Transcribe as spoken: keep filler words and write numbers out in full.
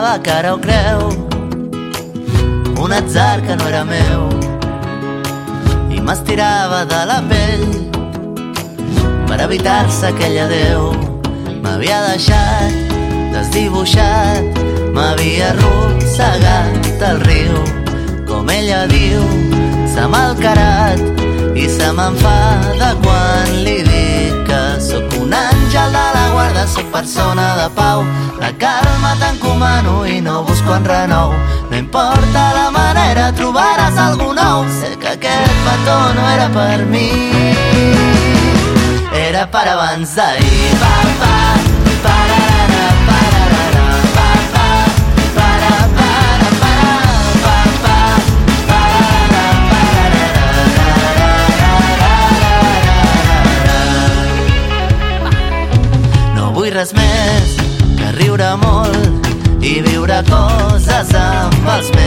la cara o creu un atzar que no era meu i m'estirava de la pell per evitar-se aquell adeu. M'havia deixat desdibuixat, m'havia arrossegat al riu, com ella diu, s'ha malcarat i se m'enfada quan li dic que sóc un àngel de la guarda, sóc persona de pau, la calma t'encomano i no busco en renou. No importa la manera, trobaràs algú nou. Sé que aquest petó no era per mi, era per abans d'ahir. Pa, pa, pararara, pararara, pa, pa, para, para, para, pa, pa, pararara, pararara. No vull res més que riure molt i viure coses amb els